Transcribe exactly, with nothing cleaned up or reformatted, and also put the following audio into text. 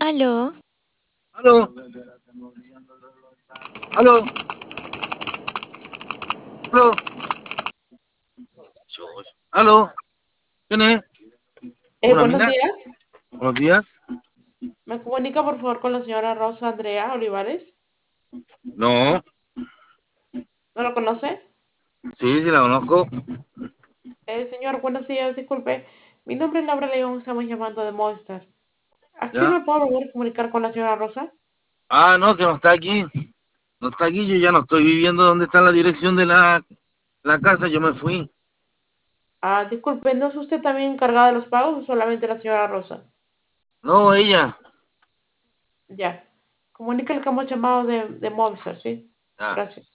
Aló, Aló, aló, aló, aló, ¿quién es? Eh, ¿Una buenos mina? días. Buenos días. ¿Me comunica por favor con la señora Rosa Andrea Olivares? No, ¿No lo conoce? sí, sí la conozco. Eh, señor, buenos días, disculpe. Mi nombre es Laura León, estamos llamando de Monster. ¿A quién ¿Ya? me puedo volver a comunicar con la señora Rosa? Ah, no, que no está aquí. No está aquí, yo ya no estoy viviendo donde está la dirección de la, la casa, yo me fui. Ah, disculpe, ¿no es usted también encargada de los pagos o solamente la señora Rosa? No, ella. Ya. Comunícale que hemos llamado de, de Monster, ¿sí? Ya. Gracias.